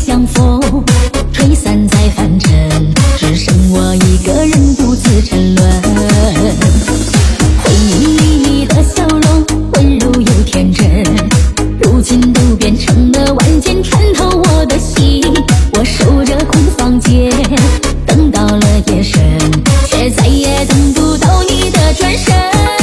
相逢，吹散在凡尘，只剩我一个人独自沉沦。回忆里你的笑容温柔又天真，如今都变成了万箭穿透我的心。我守着空房间，等到了夜深，却再也等不到你的转身。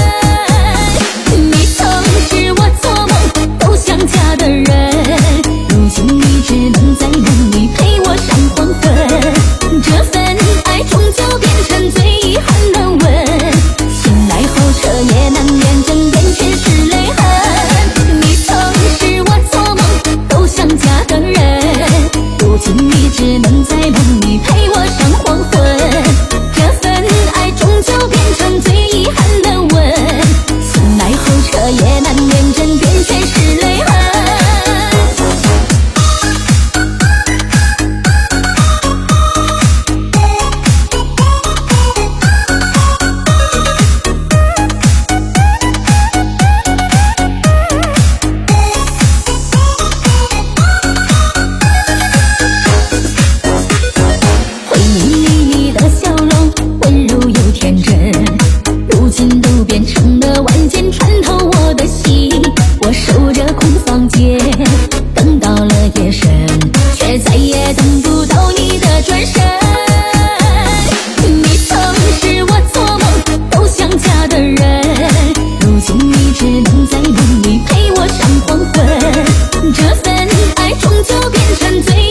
你曾是我做梦都想嫁的人，如今你只能在梦里陪我上黄昏。这份爱终究变成最遗憾的吻，醒来后彻夜难眠，枕边却是泪痕。你曾是我做梦都想嫁的人，如今你只能在梦里陪我上黄昏。这份爱终究变成最遗憾的吻，醒来后彻夜难眠，枕边却是泪痕。回忆里你的笑容温柔又天真，如今都变成了万箭穿透我的心。我守着空房间，等到了夜深，却再也等不到你的转身。你曾是我做梦都想嫁的人，如今你只能在梦里陪我上黄昏。这份爱终究变成最